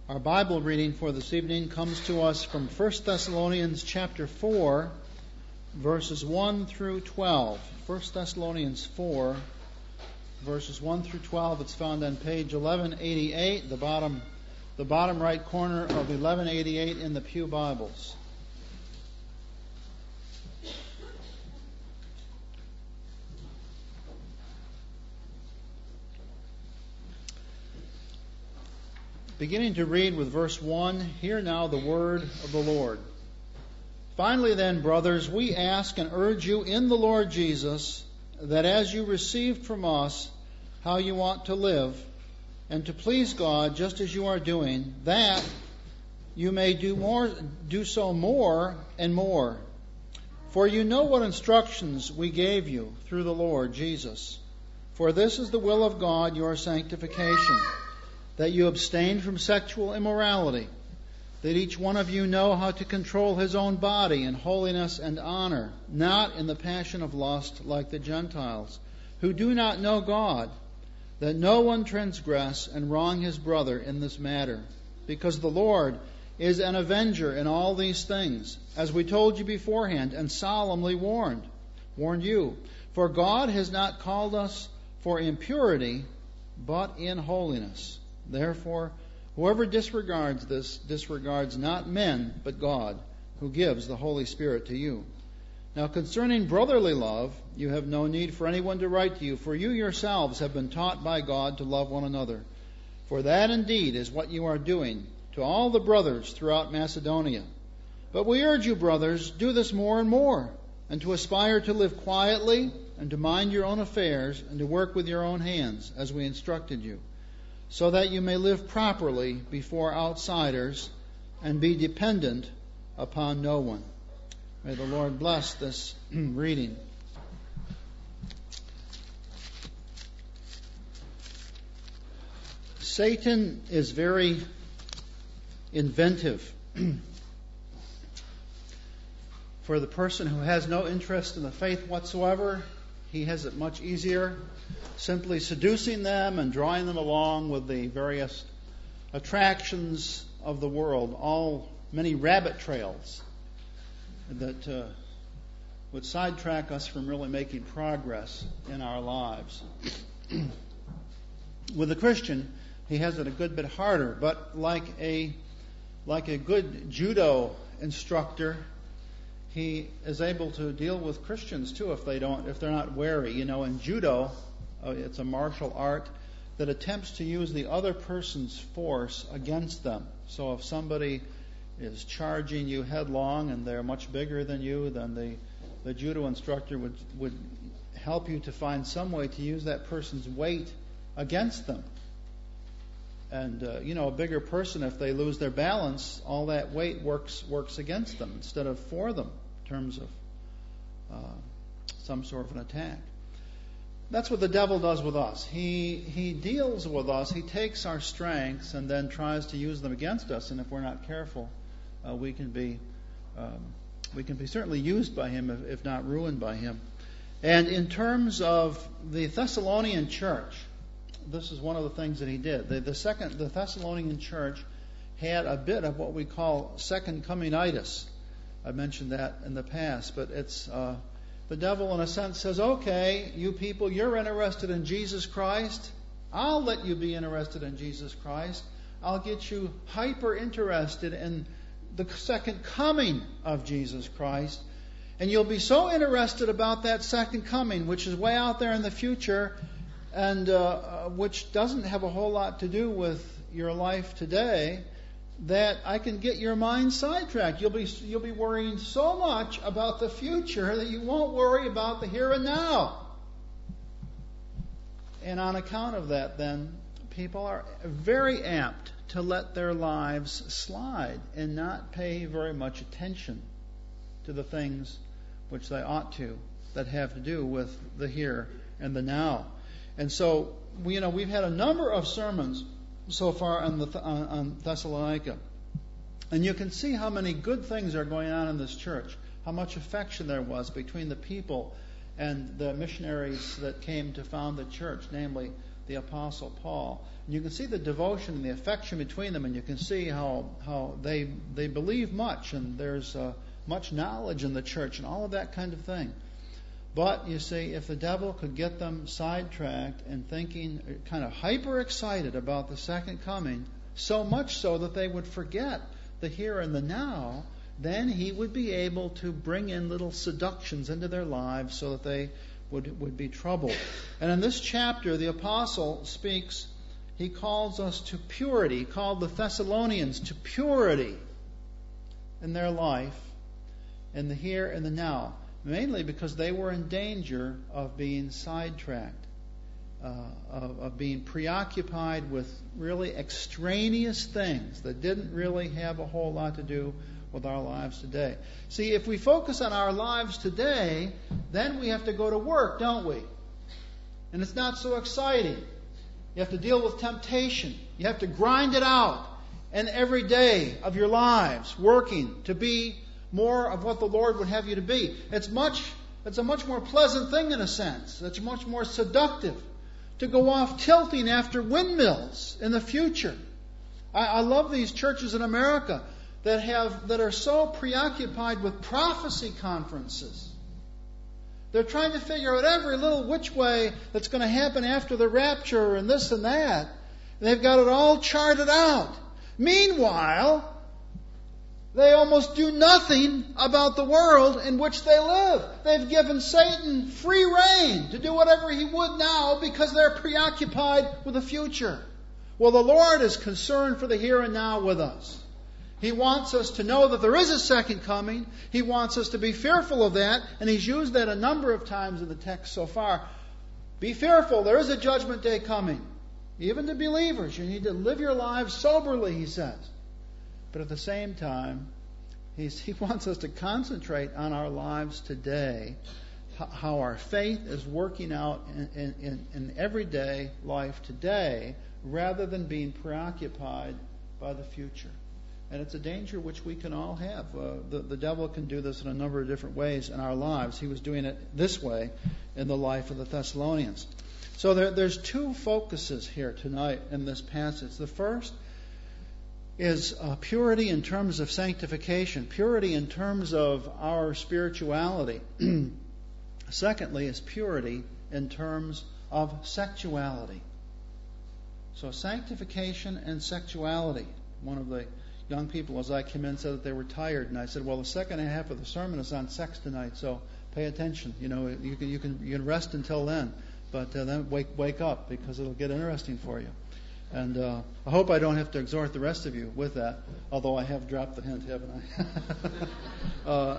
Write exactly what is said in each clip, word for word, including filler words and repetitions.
Our Bible reading for this evening comes to us from First Thessalonians chapter four, verses one through twelve. First Thessalonians four, verses one through twelve. It's found on page eleven eighty-eight, the bottom, the bottom right corner of eleven eighty-eight in the Pew Bibles. Beginning to read with verse one, hear now the word of the Lord. Finally then, brothers, we ask and urge you in the Lord Jesus, that as you received from us how you ought to live, and to please God just as you are doing, that you may do more, do so more and more. For you know what instructions we gave you through the Lord Jesus. For this is the will of God, your sanctification, that you abstain from sexual immorality, that each one of you know how to control his own body in holiness and honor, not in the passion of lust like the Gentiles, who do not know God, that no one transgress and wrong his brother in this matter, because the Lord is an avenger in all these things, as we told you beforehand and solemnly warned, warned you. For God has not called us for impurity, but in holiness. Therefore, whoever disregards this disregards not men, but God, who gives the Holy Spirit to you. Now concerning brotherly love, you have no need for anyone to write to you, for you yourselves have been taught by God to love one another. For that indeed is what you are doing to all the brothers throughout Macedonia. But we urge you, brothers, do this more and more, and to aspire to live quietly, and to mind your own affairs, and to work with your own hands, as we instructed you, so that you may live properly before outsiders and be dependent upon no one. May the Lord bless this reading. Satan is very inventive. For the person who has no interest in the faith whatsoever, he has it much easier simply seducing them and drawing them along with the various attractions of the world, all many rabbit trails that uh, would sidetrack us from really making progress in our lives. With the Christian, he has it a good bit harder, but like a like a good judo instructor, he is able to deal with Christians too if they don't, if they're not wary. You know, in judo, uh, it's a martial art that attempts to use the other person's force against them. So if somebody is charging you headlong and they're much bigger than you, then the, the judo instructor would would help you to find some way to use that person's weight against them. And uh, you know, a bigger person, if they lose their balance, all that weight works works against them instead of for them in terms of uh, some sort of an attack. That's what the devil does with us. He he deals with us. He takes our strengths and then tries to use them against us. And if we're not careful, uh, we can be um, we can be certainly used by him, if, if not ruined by him. And in terms of the Thessalonian church, this is one of the things that he did. The, the second, the Thessalonian church had a bit of what we call second coming-itis. I mentioned that in the past, but it's uh, the devil, in a sense, says, "Okay, you people, you're interested in Jesus Christ. I'll let you be interested in Jesus Christ. I'll get you hyper interested in the second coming of Jesus Christ, and you'll be so interested about that second coming, which is way out there in the future." And uh, which doesn't have a whole lot to do with your life today, that I can get your mind sidetracked. You'll be you'll be worrying so much about the future that you won't worry about the here and now. And on account of that, then, people are very apt to let their lives slide and not pay very much attention to the things which they ought to, that have to do with the here and the now. And so, we, you know, we've had a number of sermons so far on, the, on, on Thessalonica. And you can see how many good things are going on in this church, how much affection there was between the people and the missionaries that came to found the church, namely the Apostle Paul. And you can see the devotion and the affection between them, and you can see how how they they believe much, and there's uh, much knowledge in the church, and all of that kind of thing. But you see, if the devil could get them sidetracked and thinking, kind of hyper excited about the second coming, so much so that they would forget the here and the now, then he would be able to bring in little seductions into their lives so that they would, would be troubled. And in this chapter, the apostle speaks, he calls us to purity. He called the Thessalonians to purity in their life, in the here and the now, mainly because they were in danger of being sidetracked, uh, of, of being preoccupied with really extraneous things that didn't really have a whole lot to do with our lives today. See, if we focus on our lives today, then we have to go to work, don't we? And it's not so exciting. You have to deal with temptation. You have to grind it out. And every day of your lives, working to be more of what the Lord would have you to be. It's much, it's a much more pleasant thing in a sense. It's much more seductive to go off tilting after windmills in the future. I, I love these churches in America that have that are so preoccupied with prophecy conferences. They're trying to figure out every little which way that's going to happen after the rapture and this and that. And they've got it all charted out. Meanwhile, they almost do nothing about the world in which they live. They've given Satan free rein to do whatever he would now because they're preoccupied with the future. Well, the Lord is concerned for the here and now with us. He wants us to know that there is a second coming. He wants us to be fearful of that, and He's used that a number of times in the text so far. Be fearful, there is a judgment day coming. Even to believers, you need to live your lives soberly, He says. But at the same time, he's, He wants us to concentrate on our lives today, how our faith is working out in, in, in everyday life today, rather than being preoccupied by the future. And it's a danger which we can all have. Uh, the, the devil can do this in a number of different ways in our lives. He was doing it this way in the life of the Thessalonians. So there, there's two focuses here tonight in this passage. The first is uh, purity in terms of sanctification, purity in terms of our spirituality. Secondly is purity in terms of sexuality. So sanctification and sexuality. One of the young people, as I came in, said that they were tired, and I said, "Well, the second half of the sermon is on sex tonight, so pay attention. You know, you can you can you can rest until then, but uh, then wake wake up because it'll get interesting for you." And uh, I hope I don't have to exhort the rest of you with that, although I have dropped the hint, haven't I? uh,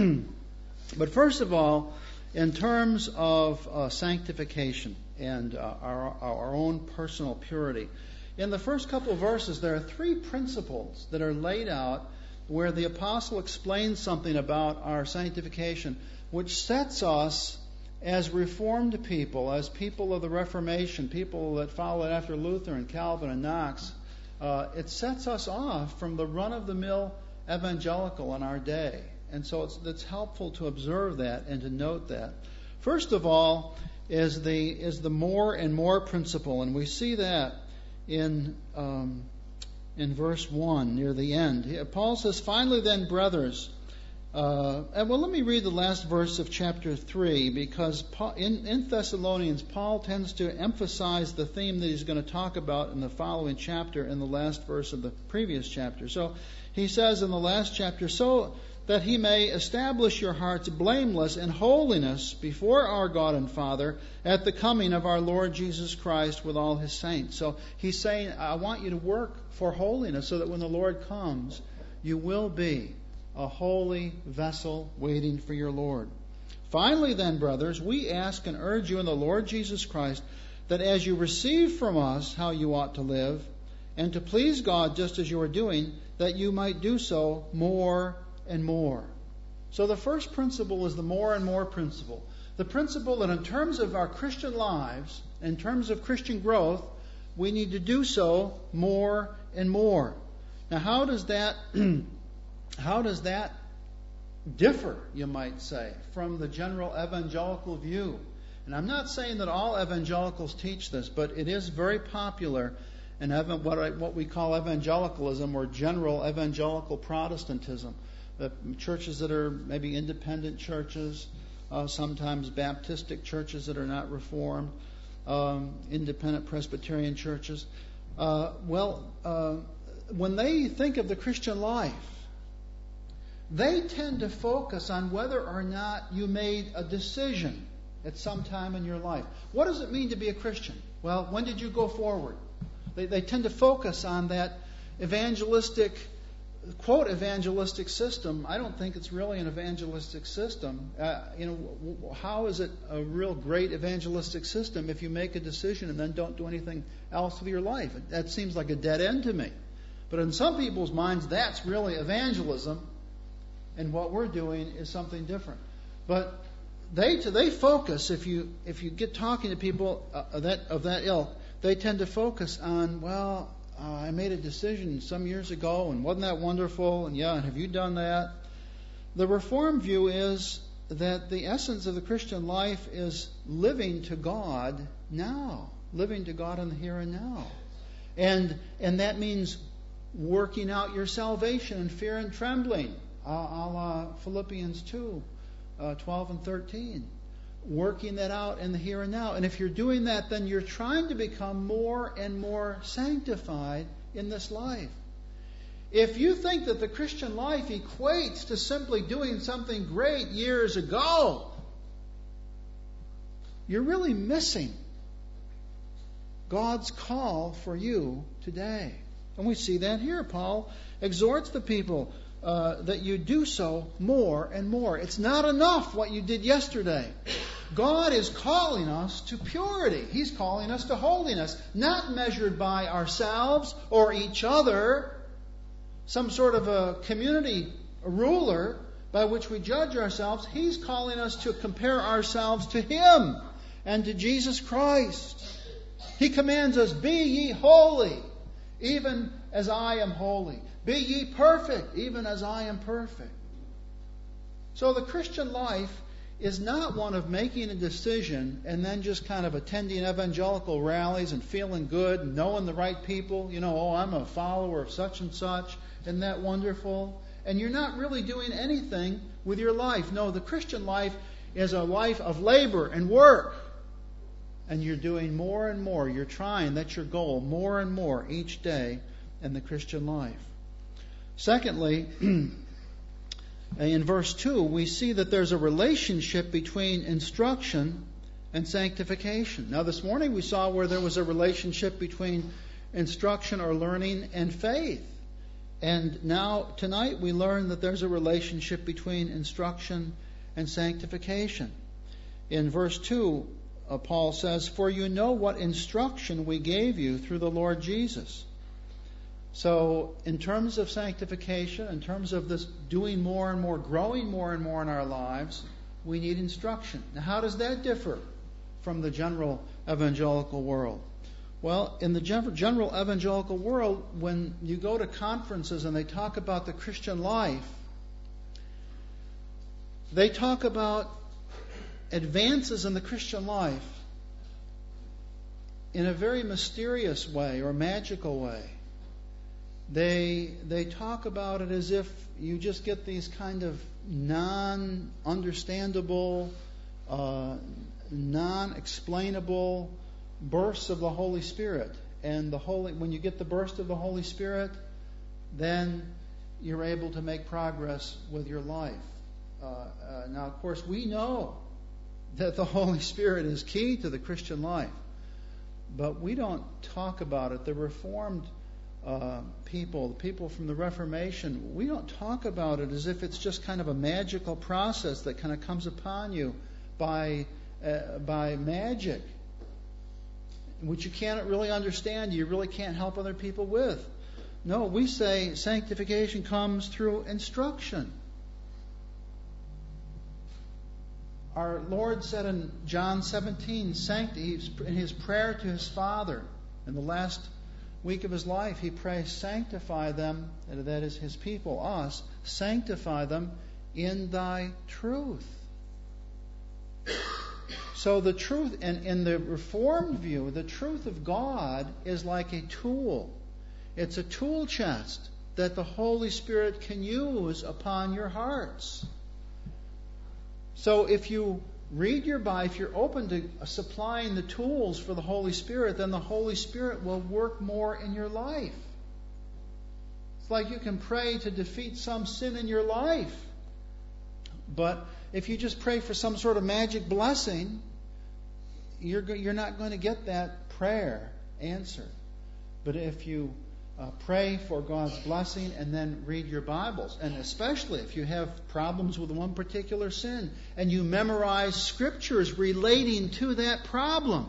but first of all, in terms of uh, sanctification and uh, our our own personal purity. In the first couple of verses, there are three principles that are laid out where the apostle explains something about our sanctification, which sets us as Reformed people, as people of the Reformation, people that followed after Luther and Calvin and Knox. Uh, it sets us off from the run-of-the-mill evangelical in our day. And so it's, it's helpful to observe that and to note that. First of all is the is the more and more principle, and we see that in um, in verse one, near the end. Paul says, "Finally then, brothers," uh, and well, let me read the last verse of chapter three, because Paul, in, in Thessalonians, Paul tends to emphasize the theme that he's going to talk about in the following chapter in the last verse of the previous chapter. So he says in the last chapter, "So that He may establish your hearts blameless in holiness before our God and Father at the coming of our Lord Jesus Christ with all His saints." So he's saying, I want you to work for holiness so that when the Lord comes, you will be a holy vessel waiting for your Lord. "Finally then, brothers, we ask and urge you in the Lord Jesus Christ that as you receive from us how you ought to live, and to please God just as you are doing, that you might do so more and more." So the first principle is the more and more principle. The principle that in terms of our Christian lives, in terms of Christian growth, we need to do so more and more. Now, how does that how does that differ, you might say, from the general evangelical view? And I'm not saying that all evangelicals teach this, but it is very popular in evan- what, I, what we call evangelicalism, or general evangelical Protestantism. The churches that are maybe independent churches, uh, sometimes Baptistic churches that are not Reformed, um, independent Presbyterian churches. Uh, well, uh, when they think of the Christian life, they tend to focus on whether or not you made a decision at some time in your life. What does it mean to be a Christian? Well, when did you go forward? They, they tend to focus on that evangelistic, quote, evangelistic system. I don't think it's really an evangelistic system. Uh, you know, how is it a real great evangelistic system if you make a decision and then don't do anything else with your life? That seems like a dead end to me. But in some people's minds, that's really evangelism. And what we're doing is something different. But they they focus, if you if you get talking to people uh, of that of that ilk, they tend to focus on, well, uh, I made a decision some years ago, and wasn't that wonderful? And yeah, and have you done that? The Reformed view is that the essence of the Christian life is living to God now, living to God in the here and now, and and that means working out your salvation in fear and trembling. Uh, a la Philippians two, uh, twelve and thirteen. Working that out in the here and now. And if you're doing that, then you're trying to become more and more sanctified in this life. If you think that the Christian life equates to simply doing something great years ago, you're really missing God's call for you today. And we see that here. Paul exhorts the people Uh, that you do so more and more. It's not enough what you did yesterday. God is calling us to purity. He's calling us to holiness, not measured by ourselves or each other, some sort of a community ruler by which we judge ourselves. He's calling us to compare ourselves to Him and to Jesus Christ. He commands us, be ye holy, even as I am holy. Be ye perfect, even as I am perfect. So the Christian life is not one of making a decision and then just kind of attending evangelical rallies and feeling good and knowing the right people. You know, oh, I'm a follower of such and such. Isn't that wonderful? And you're not really doing anything with your life. No, the Christian life is a life of labor and work. And you're doing more and more. You're trying. That's your goal. More and more each day in the Christian life. Secondly, in verse two, we see that there's a relationship between instruction and sanctification. Now, this morning we saw where there was a relationship between instruction or learning and faith. And now, tonight, we learn that there's a relationship between instruction and sanctification. In verse two, uh, Paul says, "For you know what instruction we gave you through the Lord Jesus." So, in terms of sanctification, in terms of this doing more and more, growing more and more in our lives, we need instruction. Now, how does that differ from the general evangelical world? Well, in the general evangelical world, when you go to conferences and they talk about the Christian life, they talk about advances in the Christian life in a very mysterious way or magical way. They they talk about it as if you just get these kind of non-understandable, uh, non-explainable bursts of the Holy Spirit. And the Holy, when you get the burst of the Holy Spirit, then you're able to make progress with your life. Uh, uh, now, of course, we know that the Holy Spirit is key to the Christian life, but we don't talk about it. The Reformed Uh, people, the people from the Reformation, we don't talk about it as if it's just kind of a magical process that kind of comes upon you by uh, by magic, which you can't really understand, you really can't help other people with. No, we say sanctification comes through instruction. Our Lord said in John seventeen, in His prayer to His Father in the last week of His life, He prays, sanctify them, that is His people, us, sanctify them in Thy truth. So the truth, and in the Reformed view, the truth of God is like a tool. It's a tool chest that the Holy Spirit can use upon your hearts. So if you read your Bible, if you're open to supplying the tools for the Holy Spirit, then the Holy Spirit will work more in your life. It's like you can pray to defeat some sin in your life. But if you just pray for some sort of magic blessing, you're, you're not going to get that prayer answered. But if you uh, pray for God's blessing and then read your Bibles, and especially if you have problems with one particular sin, and you memorize scriptures relating to that problem,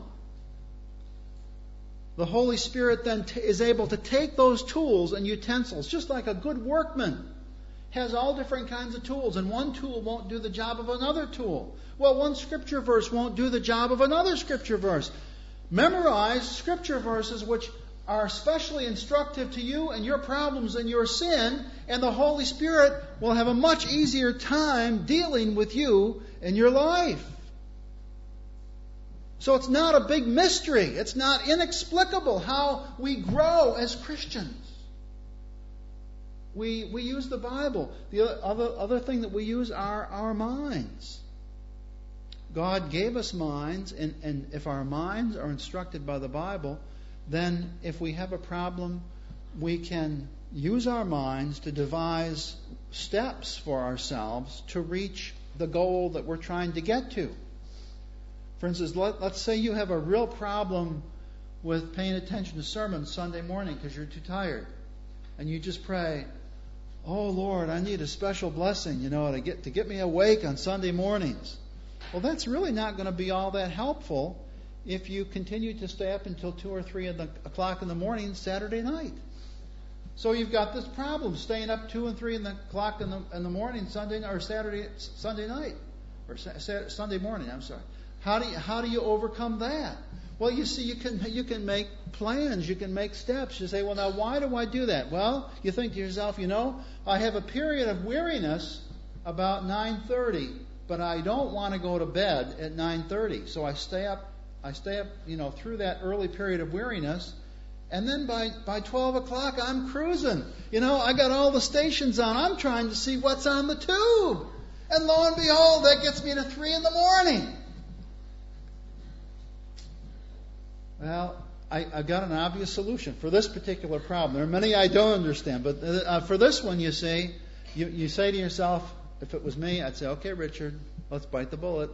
the Holy Spirit then t- is able to take those tools and utensils, just like a good workman has all different kinds of tools, and one tool won't do the job of another tool. Well, one scripture verse won't do the job of another scripture verse. Memorize scripture verses which are especially instructive to you and your problems and your sin, and the Holy Spirit will have a much easier time dealing with you in your life. So it's not a big mystery. It's not inexplicable how we grow as Christians. We we use the Bible. The other, other thing that we use are our minds. God gave us minds, and, and if our minds are instructed by the Bible, then if we have a problem, we can use our minds to devise steps for ourselves to reach the goal that we're trying to get to. For instance, let, let's say you have a real problem with paying attention to sermons Sunday morning because you're too tired. And you just pray, "Oh Lord, I need a special blessing, you know, to get to get me awake on Sunday mornings." Well, that's really not going to be all that helpful if you continue to stay up until two or three o'clock in the morning Saturday night. So you've got this problem, staying up two and three in the o'clock in the in the morning Sunday or Saturday Sunday night or Saturday, Sunday morning. I'm sorry. How do you how do you overcome that? Well, you see, you can you can make plans, you can make steps. You say, well, now why do I do that? Well, you think to yourself, you know, I have a period of weariness about nine thirty, but I don't want to go to bed at nine thirty, so I stay up. I stay up, you know, through that early period of weariness, and then by by twelve o'clock I'm cruising. You know, I got all the stations on. I'm trying to see what's on the tube, and lo and behold, that gets me to three in the morning. Well, I, I've got an obvious solution for this particular problem. There are many I don't understand, but uh, for this one, you see, you, you say to yourself, if it was me, I'd say, okay, Richard, let's bite the bullet.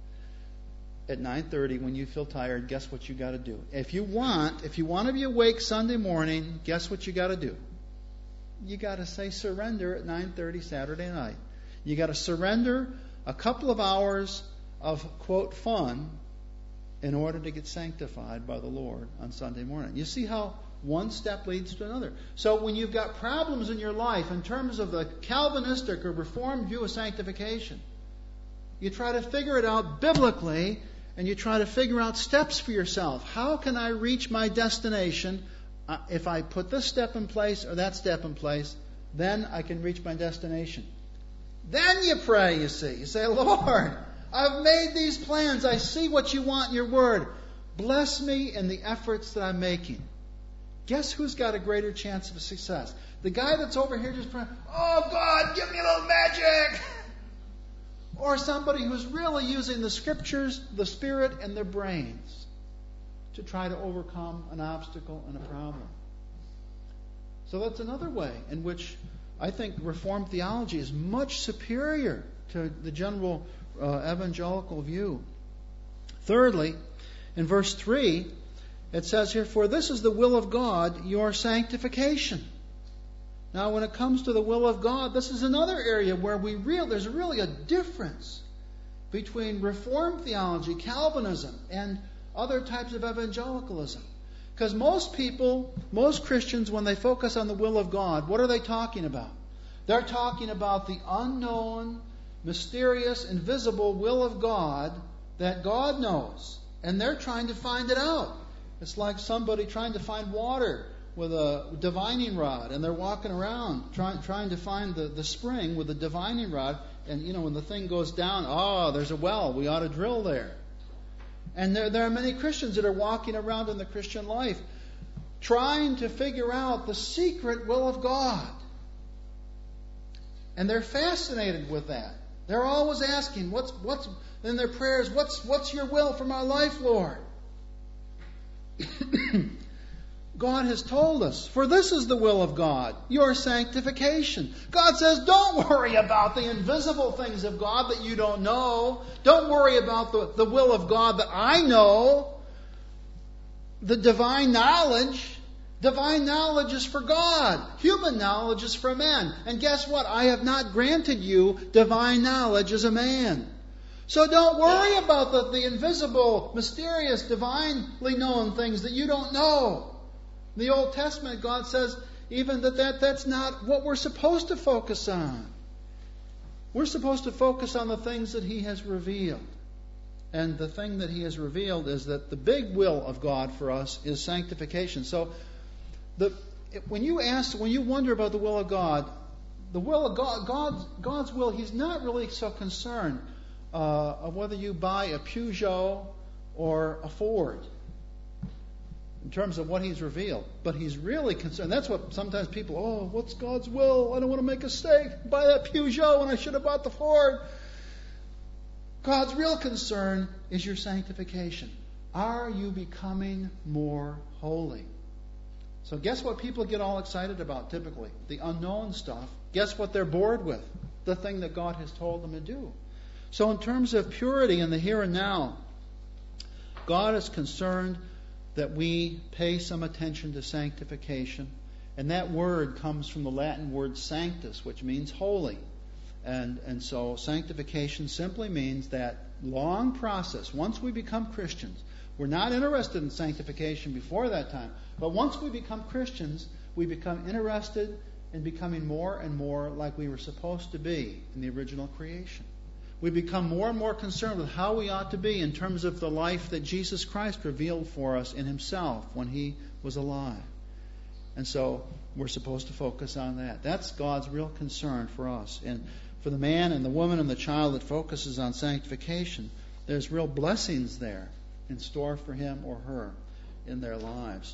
At nine thirty, when you feel tired, guess what you got to do? If you want, if you want to be awake Sunday morning, guess what you got to do? You got to say surrender at nine thirty Saturday night. You got to surrender a couple of hours of, quote, fun in order to get sanctified by the Lord on Sunday morning. You see how one step leads to another. So when you've got problems in your life in terms of the Calvinistic or Reformed view of sanctification, you try to figure it out biblically, and you try to figure out steps for yourself. How can I reach my destination? Uh, if I put this step in place or that step in place, then I can reach my destination. Then you pray, you see. You say, Lord, I've made these plans. I see what you want in your word. Bless me in the efforts that I'm making. Guess who's got a greater chance of success? The guy that's over here just praying, "Oh God, give me a little magic." Or somebody who's really using the scriptures, the Spirit, and their brains to try to overcome an obstacle and a problem. So that's another way in which I think Reformed theology is much superior to the general uh, evangelical view. Thirdly, in verse three, it says here, "For this is the will of God, your sanctification." Now, when it comes to the will of God, this is another area where we real there's really a difference between Reformed theology, Calvinism, and other types of evangelicalism. Because most people, most Christians, when they focus on the will of God, what are they talking about? They're talking about the unknown, mysterious, invisible will of God that God knows. And they're trying to find it out. It's like somebody trying to find water with a divining rod, and they're walking around trying trying to find the, the spring with a divining rod, and you know when the thing goes down, oh, there's a well, we ought to drill there. And there, there are many Christians that are walking around in the Christian life trying to figure out the secret will of God. And they're fascinated with that. They're always asking, what's what's in their prayers, what's what's your will for my life, Lord? God has told us, for this is the will of God, your sanctification. God says, don't worry about the invisible things of God that you don't know. Don't worry about the, the will of God that I know. The divine knowledge. Divine knowledge is for God. Human knowledge is for men. And guess what? I have not granted you divine knowledge as a man. So don't worry about the, the invisible, mysterious, divinely known things that you don't know. In the Old Testament, God says even that, that that's not what we're supposed to focus on. We're supposed to focus on the things that He has revealed. And the thing that He has revealed is that the big will of God for us is sanctification. So the, when you ask, when you wonder about the will of God, the will of God, God's, God's will, He's not really so concerned uh, of whether you buy a Peugeot or a Ford in terms of what He's revealed. But He's really concerned. That's what sometimes people, oh, what's God's will? I don't want to make a mistake. Buy that Peugeot when I should have bought the Ford. God's real concern is your sanctification. Are you becoming more holy? So guess what people get all excited about typically? The unknown stuff. Guess what they're bored with? The thing that God has told them to do. So in terms of purity in the here and now, God is concerned that we pay some attention to sanctification. And that word comes from the Latin word sanctus, which means holy. And, and so sanctification simply means that long process. Once we become Christians, we're not interested in sanctification before that time. But once we become Christians, we become interested in becoming more and more like we were supposed to be in the original creation. We become more and more concerned with how we ought to be in terms of the life that Jesus Christ revealed for us in Himself when He was alive. And so we're supposed to focus on that. That's God's real concern for us. And for the man and the woman and the child that focuses on sanctification, there's real blessings there in store for him or her in their lives.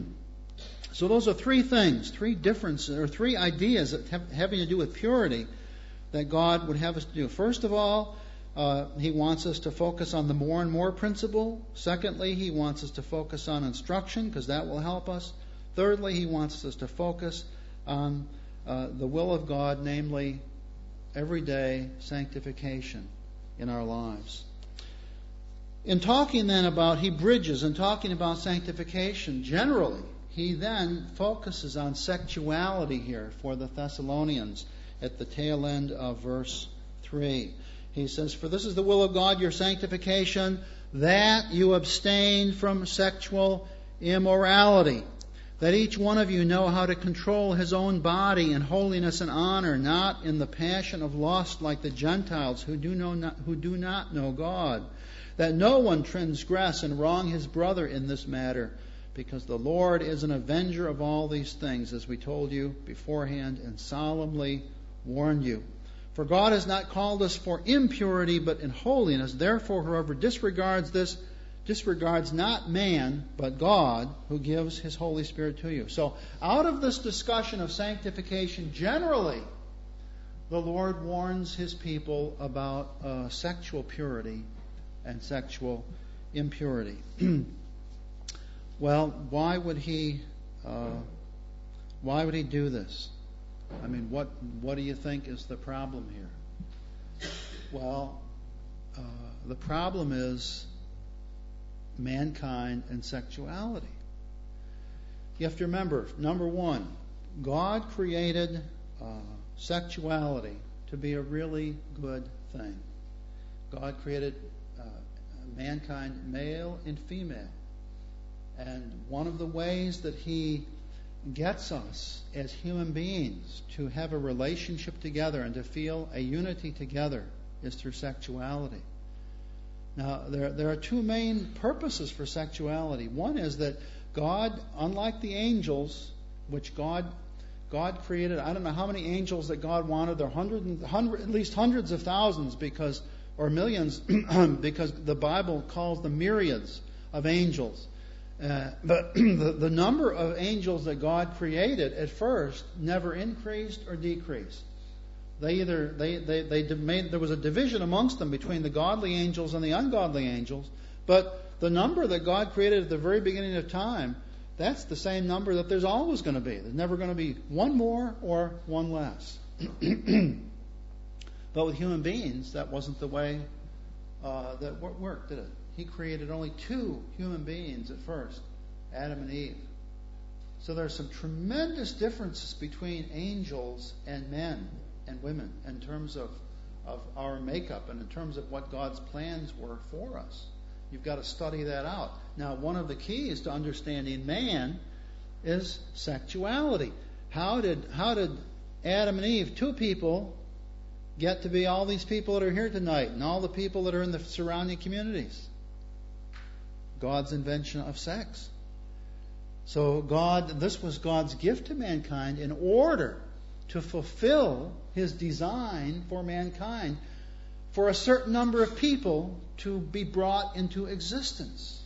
So those are three things, three differences, or three ideas that have, having to do with purity that God would have us to do. First of all, uh, He wants us to focus on the more and more principle. Secondly, He wants us to focus on instruction, because that will help us. Thirdly, He wants us to focus on uh, the will of God, namely everyday sanctification in our lives. In talking then about, He bridges and talking about sanctification generally, He then focuses on sexuality here for the Thessalonians at the tail end of verse three. He says, for this is the will of God, your sanctification, that you abstain from sexual immorality, that each one of you know how to control his own body in holiness and honor, not in the passion of lust like the Gentiles who do, know not, who do not know God, that no one transgress and wrong his brother in this matter, because the Lord is an avenger of all these things, as we told you beforehand and solemnly warned you. For God has not called us for impurity, but in holiness. Therefore, whoever disregards this, disregards not man, but God, who gives His Holy Spirit to you. So, out of this discussion of sanctification generally, the Lord warns His people about uh, sexual purity and sexual impurity. Well, why would He? Uh, why would He do this? I mean, what what do you think is the problem here? Well, uh, the problem is mankind and sexuality. You have to remember, number one, God created uh, sexuality to be a really good thing. God created uh, mankind, male and female. And one of the ways that He gets us as human beings to have a relationship together and to feel a unity together is through sexuality. Now, there, there are two main purposes for sexuality. One is that God, unlike the angels, which God God created, I don't know how many angels that God wanted. There are hundred, hundred, at least hundreds of thousands, because or millions, because the Bible calls them myriads of angels. Uh, but the, the number of angels that God created at first never increased or decreased. They either they they they made, there was a division amongst them between the godly angels and the ungodly angels, but the number that God created at the very beginning of time, that's the same number that there's always going to be. There's never going to be one more or one less. But with human beings, that wasn't the way uh, that worked, did it? He created only two human beings at first, Adam and Eve. So there are some tremendous differences between angels and men and women in terms of, of our makeup and in terms of what God's plans were for us. You've got to study that out. Now, one of the keys to understanding man is sexuality. How did how did Adam and Eve, two people, get to be all these people that are here tonight and all the people that are in the surrounding communities? God's invention of sex. So God, this was God's gift to mankind in order to fulfill His design for mankind, for a certain number of people to be brought into existence.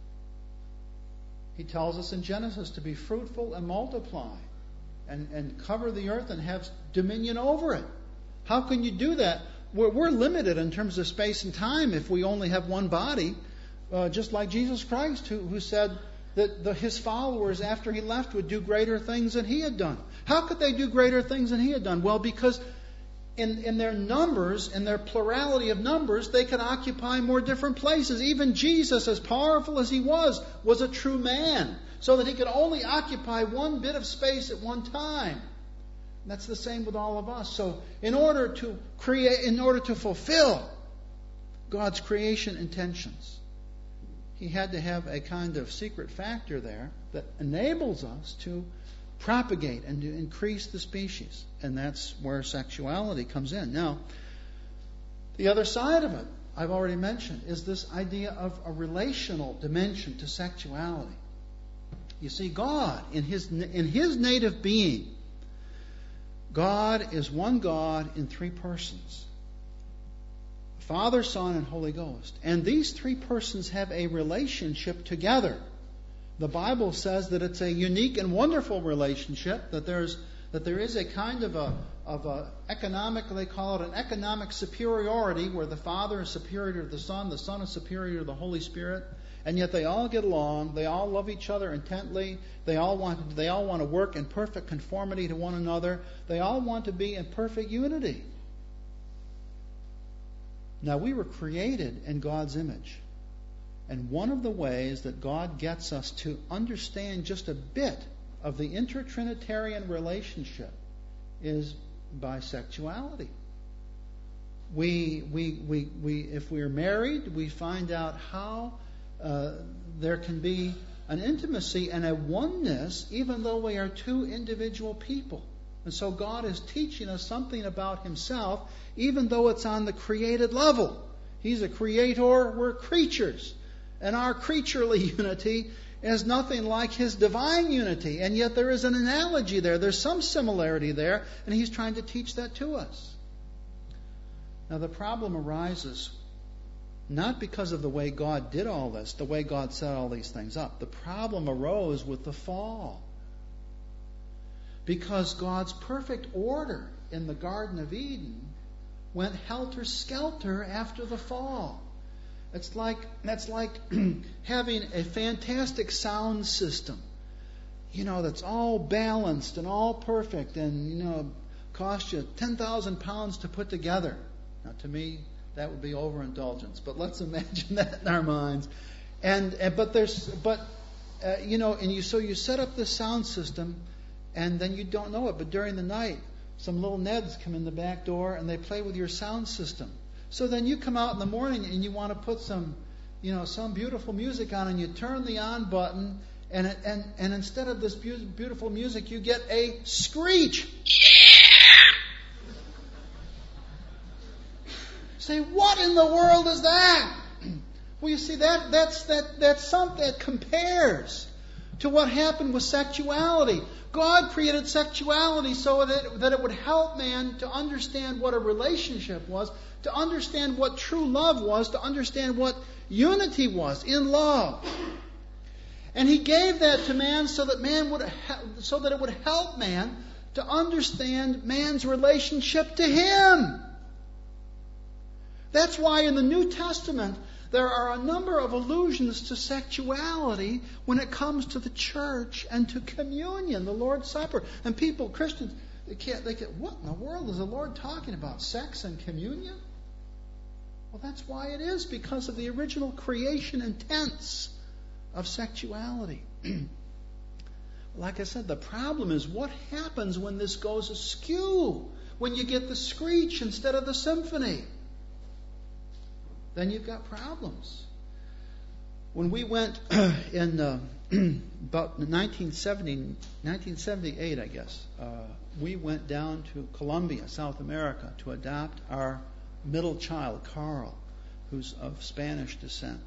He tells us in Genesis to be fruitful and multiply and, and cover the earth and have dominion over it. How can you do that? We're, we're limited in terms of space and time if we only have one body, uh, just like Jesus Christ, who, who said that the, His followers, after He left, would do greater things than He had done. How could they do greater things than He had done? Well, because in, in their numbers, in their plurality of numbers, they could occupy more different places. Even Jesus, as powerful as He was, was a true man, so that He could only occupy one bit of space at one time. And that's the same with all of us. So in order to create, in order to fulfill God's creation intentions, He had to have a kind of secret factor there that enables us to propagate and to increase the species. And that's where sexuality comes in. Now, the other side of it, I've already mentioned, is this idea of a relational dimension to sexuality. You see, God, in His, in His native being, God is one God in three persons. Father, Son, and Holy Ghost. And these three persons have a relationship together. The Bible says that it's a unique and wonderful relationship, that there's that there is a kind of a of a economic, they call it an economic superiority, where the Father is superior to the Son, the Son is superior to the Holy Spirit, and yet they all get along, they all love each other intently, they all want they all want to work in perfect conformity to one another, they all want to be in perfect unity. Now, we were created in God's image. And one of the ways that God gets us to understand just a bit of the intertrinitarian relationship is by sexuality. We, we, we, we, if we're married, we find out how uh, there can be an intimacy and a oneness, even though we are two individual people. And so God is teaching us something about Himself, even though it's on the created level. He's a creator, we're creatures. And our creaturely unity is nothing like His divine unity. And yet there is an analogy there. There's some similarity there. And He's trying to teach that to us. Now the problem arises not because of the way God did all this, the way God set all these things up. The problem arose with the fall. Because God's perfect order in the Garden of Eden went helter-skelter after the fall. It's like that's like having a fantastic sound system, you know, that's all balanced and all perfect, and you know, cost you ten thousand pounds to put together. Now, to me, that would be overindulgence. But let's imagine that in our minds. And, and but there's but uh, you know, and you so you set up this sound system, and then you don't know it. But during the night, some little Neds come in the back door and they play with your sound system. So then you come out in the morning and you want to put some, you know, some beautiful music on, and you turn the on button, and it, and and instead of this beautiful music, you get a screech. Say, what in the world is that? Well, you see, that that's that that's something that compares to what happened with sexuality. God created sexuality so that, that it would help man to understand what a relationship was, to understand what true love was, to understand what unity was in love. And He gave that to man so that man would, so that it would help man to understand man's relationship to Him. That's why in the New Testament there are a number of allusions to sexuality when it comes to the church and to communion, the Lord's Supper. And people, Christians, they can't, they get, what in the world is the Lord talking about? Sex and communion? Well, that's why it is, because of the original creation intents of sexuality. Like I said, the problem is what happens when this goes askew, when you get the screech instead of the symphony. Then you've got problems. When we went in uh, about nineteen seventy, nineteen seventy-eight, I guess, uh, we went down to Colombia, South America, to adopt our middle child, Carl, who's of Spanish descent.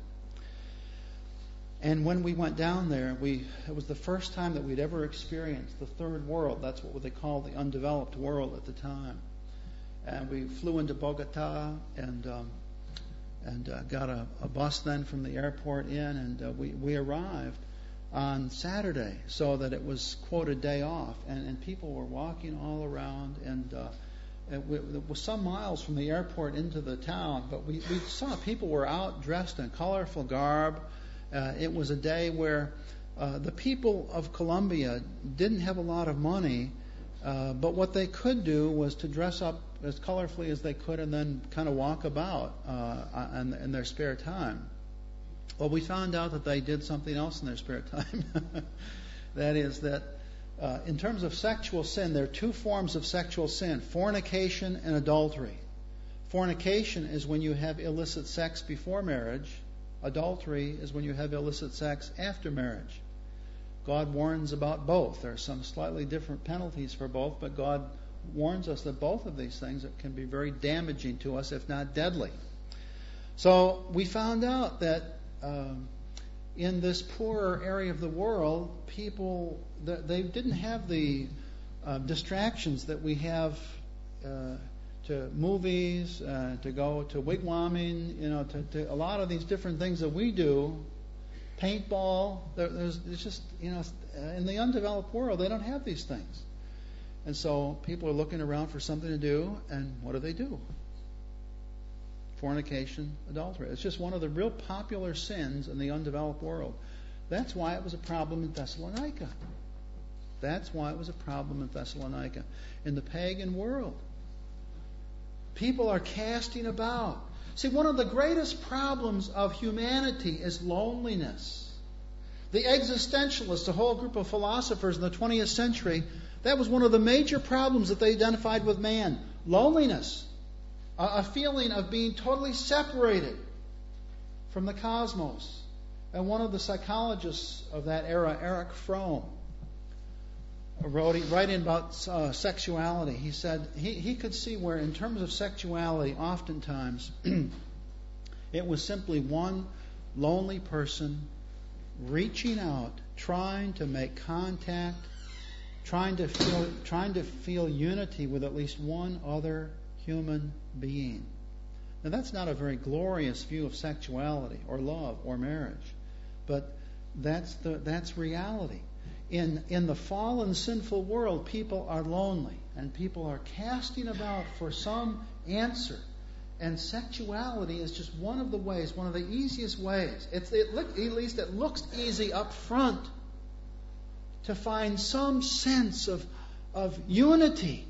And when we went down there, we it was the first time that we'd ever experienced the third world. That's what they called the undeveloped world at the time. And we flew into Bogota and um, and uh, got a, a bus then from the airport in, and uh, we, we arrived on Saturday so that it was, quote, a day off. And, and people were walking all around, and uh, it, we, it was some miles from the airport into the town, but we, we saw people were out dressed in colorful garb. Uh, it was a day where uh, the people of Colombia didn't have a lot of money, uh, but what they could do was to dress up as colorfully as they could and then kind of walk about uh, in, in their spare time. Well, we found out that they did something else in their spare time. That is that uh, in terms of sexual sin, there are two forms of sexual sin: fornication and adultery. Fornication is when you have illicit sex before marriage. Adultery is when you have illicit sex after marriage. God warns about both. There are some slightly different penalties for both, but God warns us that both of these things can be very damaging to us, if not deadly. So we found out that um, in this poorer area of the world, people, they didn't have the uh, distractions that we have uh, to movies, uh, to go to wigwamming, you know, to, to a lot of these different things that we do. Paintball, there, there's it's just, you know, in the undeveloped world, they don't have these things. And so people are looking around for something to do, and what do they do? Fornication, adultery. It's just one of the real popular sins in the undeveloped world. That's why it was a problem in Thessalonica. That's why it was a problem in Thessalonica. In the pagan world, people are casting about. See, one of the greatest problems of humanity is loneliness. The existentialists, a whole group of philosophers in the twentieth century, that was one of the major problems that they identified with man. Loneliness. A, a feeling of being totally separated from the cosmos. And one of the psychologists of that era, Erich Fromm, wrote, writing about uh, sexuality, he said he, he could see where in terms of sexuality, oftentimes it was simply one lonely person reaching out, trying to make contact, trying to feel trying to feel unity with at least one other human being. Now, that's not a very glorious view of sexuality or love or marriage, but that's the that's reality. In in the fallen, sinful world, people are lonely, and people are casting about for some answer. And sexuality is just one of the ways, one of the easiest ways. It's it look, at least it looks easy up front to find some sense of of unity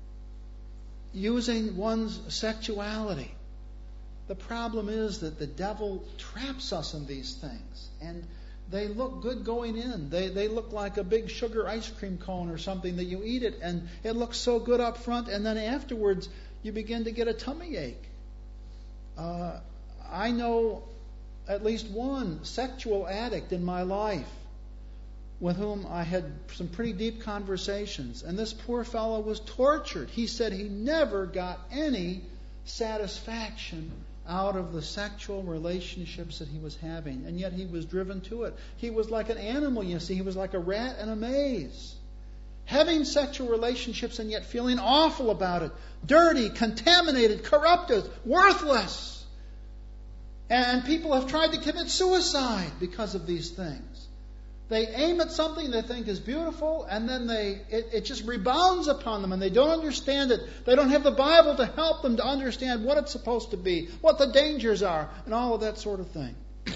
using one's sexuality. The problem is that the devil traps us in these things, and they look good going in. They they look like a big sugar ice cream cone or something that you eat it, and it looks so good up front, and then afterwards you begin to get a tummy ache. Uh, I know at least one sexual addict in my life with whom I had some pretty deep conversations, and this poor fellow was tortured. He said he never got any satisfaction out of the sexual relationships that he was having, and yet he was driven to it. He was like an animal, you see. He was like a rat in a maze. having sexual relationships and yet feeling awful about it, dirty, contaminated, corrupted, worthless. And people have tried to commit suicide because of these things. They aim at something they think is beautiful, and then they it, it just rebounds upon them, and they don't understand it. They don't have the Bible to help them to understand what it's supposed to be, what the dangers are, and all of that sort of thing.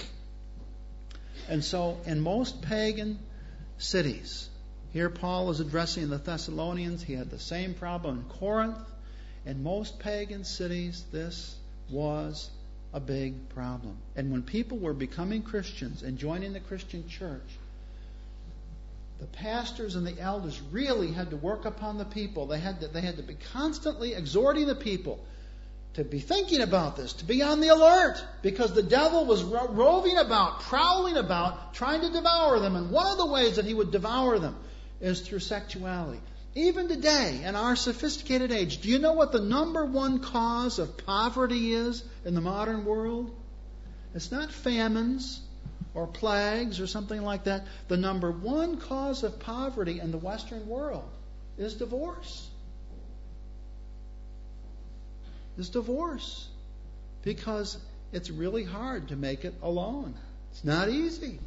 And so, in most pagan cities, here Paul is addressing the Thessalonians. He had the same problem in Corinth. In most pagan cities, this was a big problem. And when people were becoming Christians and joining the Christian church, the pastors and the elders really had to work upon the people. They had to, they had to be constantly exhorting the people to be thinking about this, to be on the alert, because the devil was ro- roving about, prowling about, trying to devour them. And one of the ways that he would devour them is through sexuality. Even today, in our sophisticated age, do you know what the number one cause of poverty is in the modern world? It's not famines or plagues or something like that. The number one cause of poverty in the Western world is divorce. Is divorce. Because it's really hard to make it alone. It's not easy.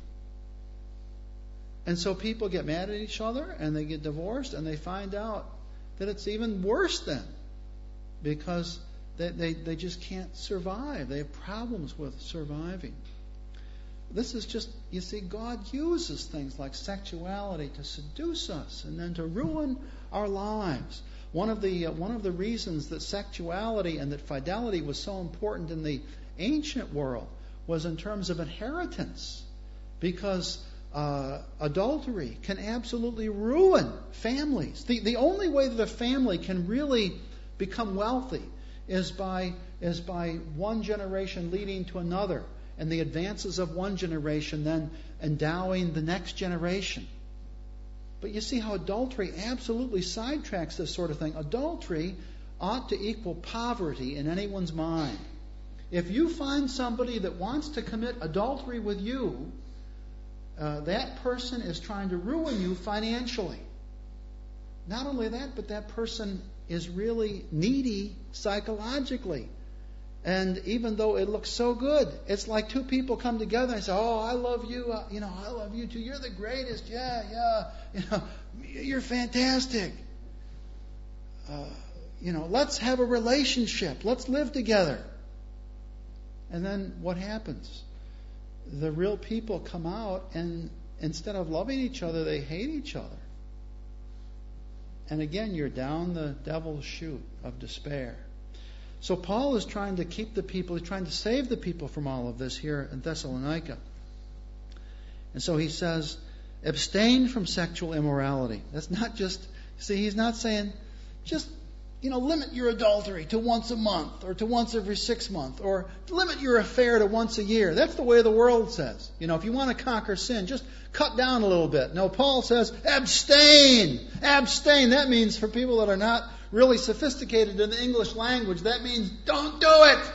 And so people get mad at each other and they get divorced, and they find out that it's even worse then, because they, they, they just can't survive. They have problems with surviving. This is just, you see, God uses things like sexuality to seduce us and then to ruin our lives. One of the uh, one of the reasons that sexuality and that fidelity was so important in the ancient world was in terms of inheritance, because uh, adultery can absolutely ruin families. The the only way that a family can really become wealthy is by is by one generation leading to another, and the advances of one generation then endowing the next generation. But you see how adultery absolutely sidetracks this sort of thing. Adultery ought to equal poverty in anyone's mind. If you find somebody that wants to commit adultery with you, uh, that person is trying to ruin you financially. Not only that, but that person is really needy psychologically. And even though it looks so good, it's like two people come together and say, "Oh, I love you. Uh, you know, I love you too. You're the greatest. Yeah, yeah. You know, you're fantastic. Uh, you know, let's have a relationship. Let's live together." And then what happens? The real people come out, and instead of loving each other, they hate each other. And again, you're down the devil's chute of despair. So Paul is trying to keep the people, he's trying to save the people from all of this here in Thessalonica. And so he says, abstain from sexual immorality. That's not just, see, he's not saying, just, you know, limit your adultery to once a month or to once every six months, or limit your affair to once a year. That's the way the world says. You know, if you want to conquer sin, just cut down a little bit. No, Paul says, abstain. Abstain. That means, for people that are not really sophisticated in the English language, that means don't do it.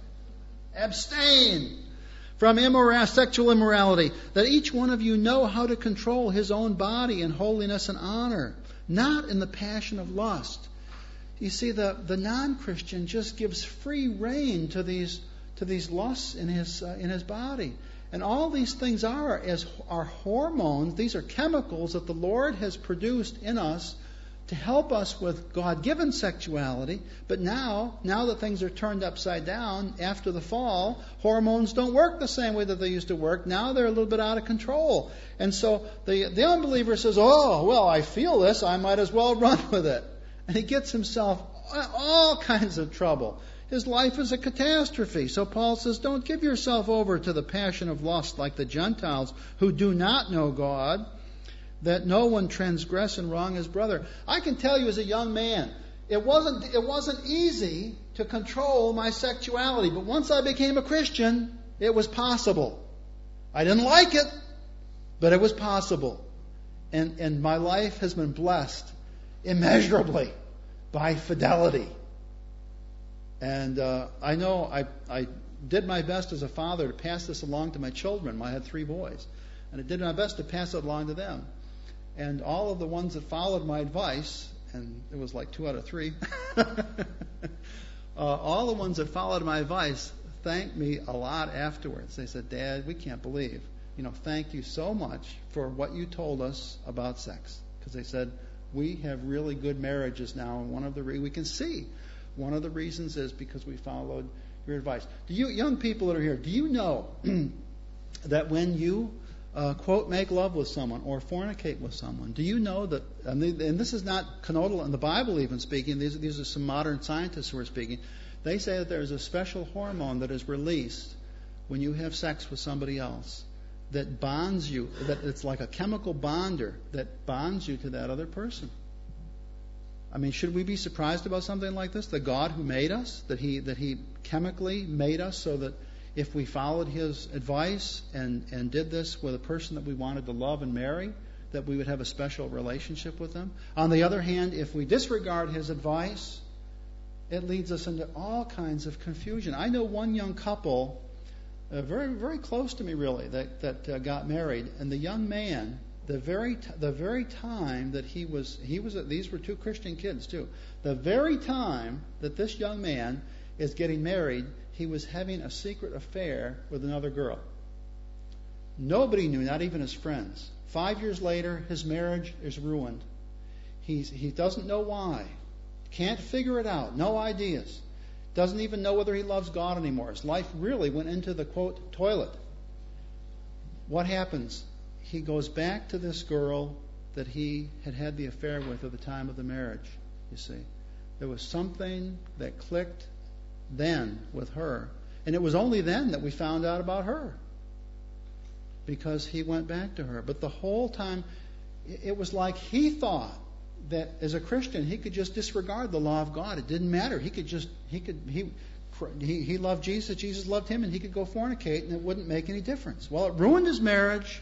Abstain from immora- sexual immorality, that each one of you know how to control his own body in holiness and honor, not in the passion of lust. You see, the, the non-Christian just gives free rein to these to these lusts in his uh, in his body. And all these things are as are hormones. These are chemicals that the Lord has produced in us to help us with God-given sexuality. But now, now that things are turned upside down after the fall, hormones don't work the same way that they used to work. Now they're a little bit out of control. And so the, the unbeliever says, "Oh, well, I feel this. I might as well run with it." And he gets himself all kinds of trouble. His life is a catastrophe. So Paul says, don't give yourself over to the passion of lust like the Gentiles who do not know God, that no one transgress and wrong his brother. I can tell you as a young man, it wasn't it wasn't easy to control my sexuality. But once I became a Christian, it was possible. I didn't like it, but it was possible. And, and my life has been blessed immeasurably by fidelity. And uh, I know I, I did my best as a father to pass this along to my children. I had three boys. And I did my best to pass it along to them. And all of the ones that followed my advice, and it was like two out of three, uh, all the ones that followed my advice thanked me a lot afterwards. They said, Dad, we can't believe, you know, thank you so much for what you told us about sex. Because they said, we have really good marriages now, and one of the re- we can see one of the reasons is because we followed your advice. Do you young people that are here, do you know that when you uh, quote make love with someone or fornicate with someone, do you know that, and, they, and this is not connotal in the Bible even speaking, these, these are some modern scientists who are speaking, they say that there's a special hormone that is released when you have sex with somebody else that bonds you, that it's like a chemical bonder that bonds you to that other person. I mean, should we be surprised about something like this? The God who made us, that he that he chemically made us so that if we followed his advice and, and did this with a person that we wanted to love and marry, that we would have a special relationship with them. On the other hand, if we disregard his advice, it leads us into all kinds of confusion. I know one young couple, uh, very very close to me really, that that uh, got married, and the young man, the very t- the very time that he was he was these were two Christian kids too. The very time that this young man is getting married, he was having a secret affair with another girl. Nobody knew, not even his friends. Five years later, his marriage is ruined. He's, he doesn't know why. Can't figure it out. No ideas. Doesn't even know whether he loves God anymore. His life really went into the, quote, toilet. What happens? He goes back to this girl that he had had the affair with at the time of the marriage, you see. There was something that clicked then with her. And it was only then that we found out about her. Because he went back to her. But the whole time, it was like he thought that as a Christian he could just disregard the law of God. It didn't matter. He could just he could he he, he loved Jesus, Jesus loved him, and he could go fornicate and it wouldn't make any difference. Well, it ruined his marriage.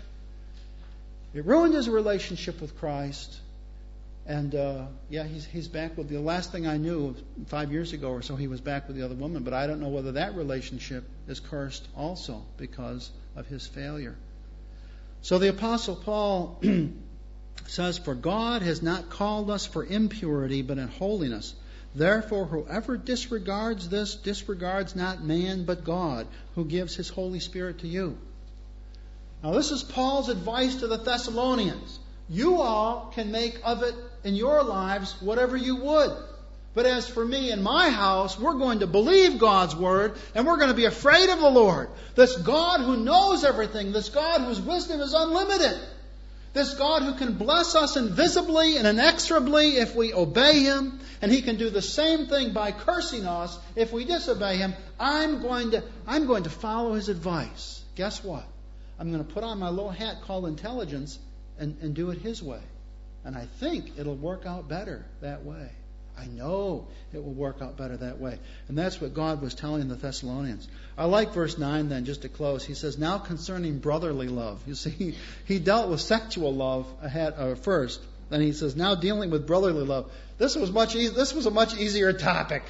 It ruined his relationship with Christ. And uh, yeah, he's he's back with the last thing I knew five years ago or so, he was back with the other woman, but I don't know whether that relationship is cursed also because of his failure. So the Apostle Paul says, for God has not called us for impurity, but in holiness. Therefore, whoever disregards this disregards not man, but God, who gives his Holy Spirit to you. Now, this is Paul's advice to the Thessalonians. You all can make of it in your lives whatever you would. But as for me and my house, we're going to believe God's word, and we're going to be afraid of the Lord. This God who knows everything, this God whose wisdom is unlimited, this God who can bless us invisibly and inexorably if we obey him, and he can do the same thing by cursing us if we disobey him. I'm going to, I'm going to follow his advice. Guess what? I'm going to put on my little hat called intelligence and, and do it his way. And I think it'll work out better that way. I know it will work out better that way. And that's what God was telling the Thessalonians. I like verse nine then, just to close. He says, now concerning brotherly love. You see, he dealt with sexual love ahead, uh, first. Then he says, now dealing with brotherly love. This was much e- This was a much easier topic.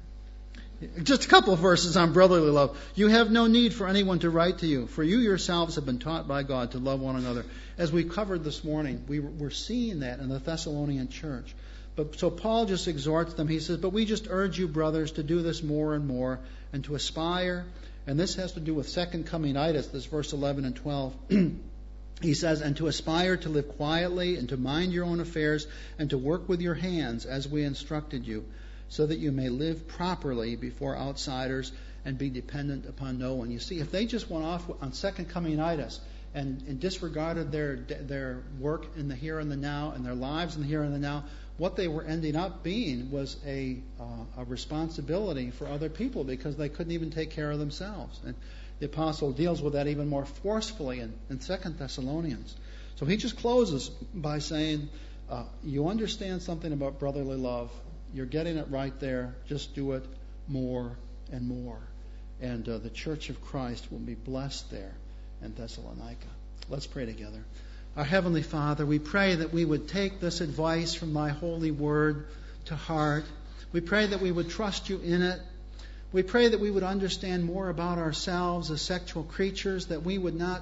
Just a couple of verses on brotherly love. You have no need for anyone to write to you, for you yourselves have been taught by God to love one another. As we covered this morning, we were seeing that in the Thessalonian church. But so Paul just exhorts them. He says, but we just urge you, brothers, to do this more and more, and to aspire. And this has to do with second comingitis, this verse eleven and twelve. He says, and to aspire to live quietly, and to mind your own affairs, and to work with your hands as we instructed you, so that you may live properly before outsiders and be dependent upon no one. You see, if they just went off on second comingitis and, and disregarded their their work in the here and the now and their lives in the here and the now, what they were ending up being was a uh, a responsibility for other people because they couldn't even take care of themselves. And the apostle deals with that even more forcefully in, in Second Thessalonians. So he just closes by saying, uh, you understand something about brotherly love. You're getting it right there. Just do it more and more. And uh, the church of Christ will be blessed there in Thessalonica. Let's pray together. Our Heavenly Father, we pray that we would take this advice from thy holy word to heart. We pray that we would trust you in it. We pray that we would understand more about ourselves as sexual creatures, that we would not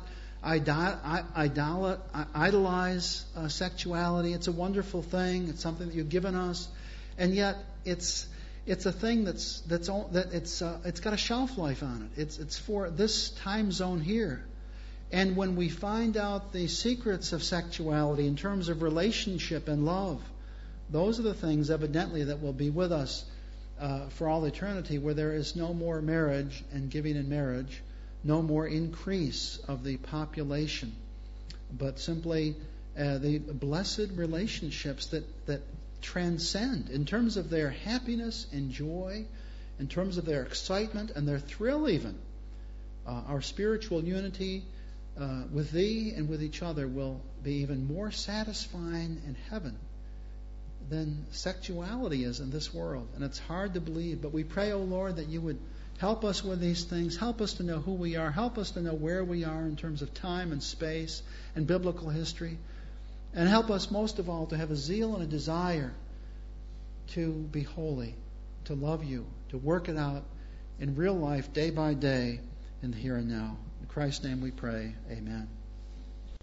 idol, idol, idolize uh, sexuality. It's a wonderful thing. It's something that you've given us, and yet it's it's a thing that's that's all, that it's uh, it's got a shelf life on it. It's it's for this time zone here. And when we find out the secrets of sexuality in terms of relationship and love, those are the things evidently that will be with us uh, for all eternity, where there is no more marriage and giving in marriage, no more increase of the population, but simply uh, the blessed relationships that, that transcend in terms of their happiness and joy, in terms of their excitement and their thrill even. Uh, our spiritual unity uh, with Thee and with each other will be even more satisfying in heaven than sexuality is in this world. And it's hard to believe, but we pray, O Lord, that You would help us with these things. Help us to know who we are. Help us to know where we are in terms of time and space and biblical history. And help us most of all to have a zeal and a desire to be holy, to love You, to work it out in real life day by day in the here and now. In Christ's name we pray. Amen.